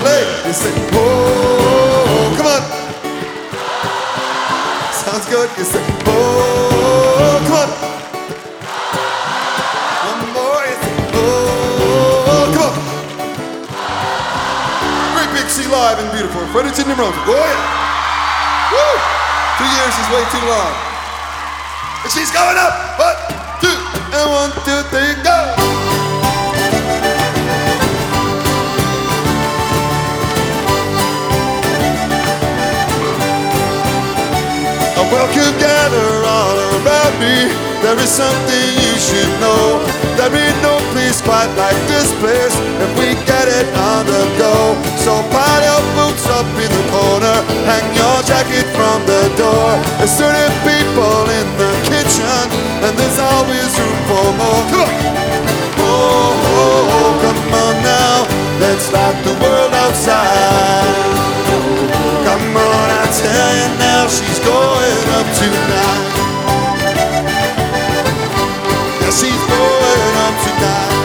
play. You say, oh, come on. Sounds good. You say, oh, come on. One more. You say, oh, come on. Great Big Sea live and beautiful. Fredericton, New Brunswick. Oh, yeah. Woo! 2 years is way too long. And she's going up. 1, 2, and 1, 2, 3, go. Welcome, gather all around me. There is something you should know. There ain't no place quite like this place if we get it on the go. So pile your boots up in the corner, hang your jacket from the door. There's certain people in the kitchen, and there's always room for more. Come on! Oh, oh, oh, come on now, let's light the world outside. Come on, I tell you now, she's going up tonight. Yeah, she's going up tonight.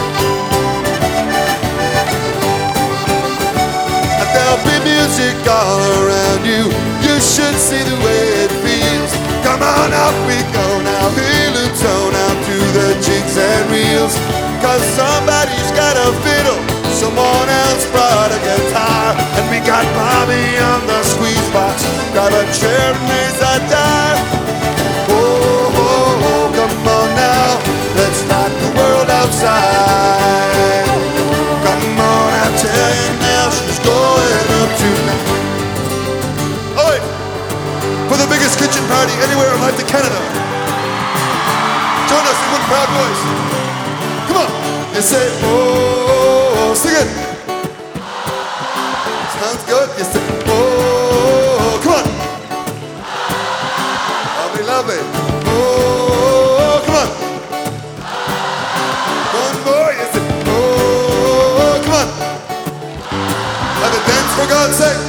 And there'll be music all around you. You should see the way it feels. Come on, out we go now. Heel and toe now to the jigs and reels. Cause somebody's got a fiddle, someone else brought a guitar, and we got Bobby on the squeeze box. Grab a chair and raise a dive. Oh, oh, oh, come on now, let's light the world outside. Come on, I tell you now, she's going up tonight. Oh wait, for the biggest kitchen party anywhere in life to Canada. Join us in one proud voice. Come on, you say, oh, sing it. Sounds good. You say, oh, come on. Lovely, lovely. Oh, come on. One more. You say, oh, come on. Have a dance for God's sake.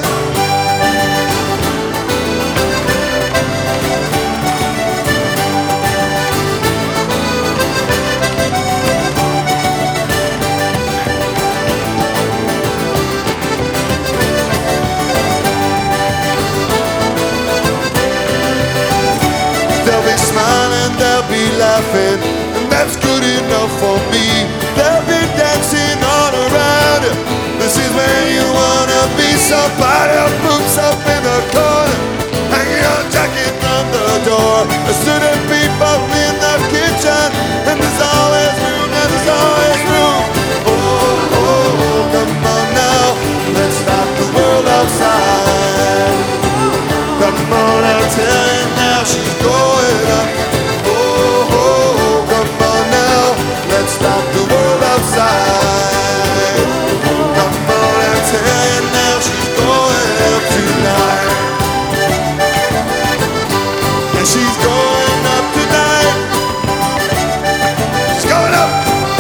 They'll be laughing, and that's good enough for me. They'll be dancing all around you. This is where you wanna be. So pile your boots up in the corner, hang your jacket from the door. There's certain people in the kitchen, and there's always room, and there's always room. Oh, oh, oh, come on now, let's light the world outside. Come on, I'll tell you now, she's going up. Let's stop the world outside. Come on, I tell you now, she's going up tonight. And she's going up tonight. She's going up.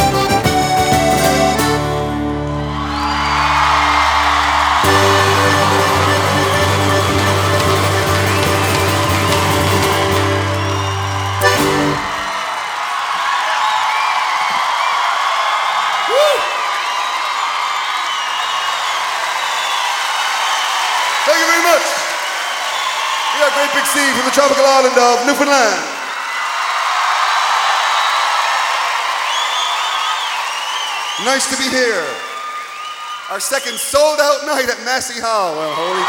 Thank you very much. We are Great Big Sea from the tropical island of Newfoundland. Nice to be here. Our second sold-out night at Massey Hall. Well, holy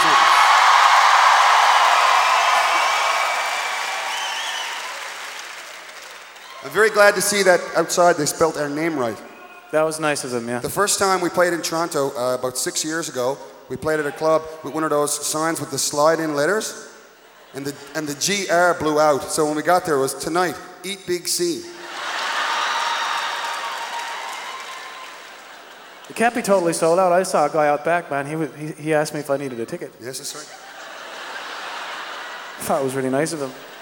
Jesus. I'm very glad to see that outside they spelt our name right. That was nice of them, yeah. The first time we played in Toronto, about 6 years ago, we played at a club with one of those signs with the slide-in letters, and the GR blew out. So when we got there, it was tonight, eat Big C. It can't be totally sold out. I saw a guy out back, man. He asked me if I needed a ticket. Yes, that's right. I thought it was really nice of him.